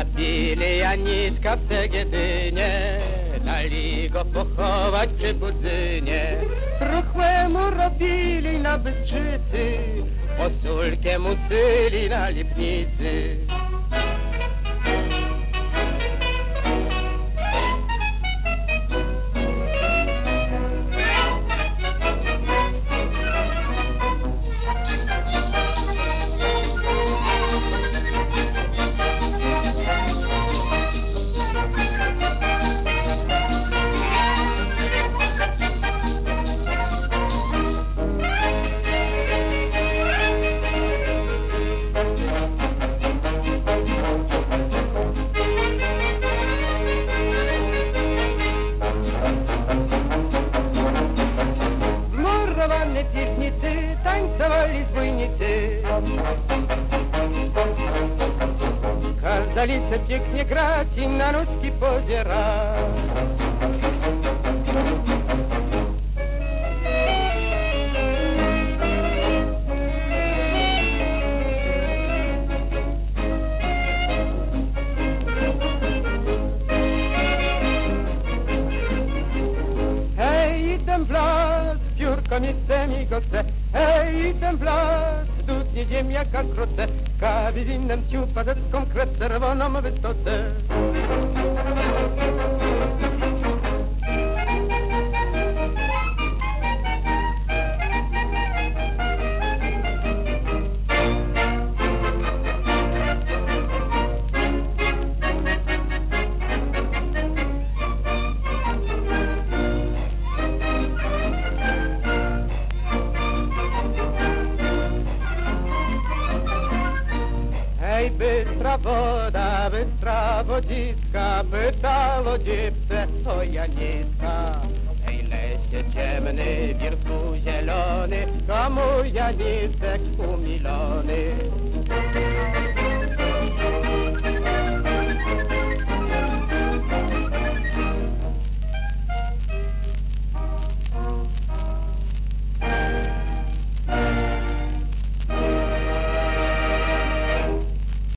Zabili Janiczka w Segiedynie, dali go pochować przy Budzynie. Truchłemu robili na Bystrzycy, posulkę mu syli na Lipnicy. Piwnicy tańcowali zbójnicy. Kazali se pięknie grać i na nóżki podzierać. Hej, ten blask, piórko mi go chce. Hej, ten blask, dudnie ziemniaka kroce. Kawi winem ciupa deską krew czerwoną wysoce. Hej, bystra wodziska, pytało dziewczę o Janiska. Hej, lesie ciemny, wiersku zielony, to mój Janisek umilony.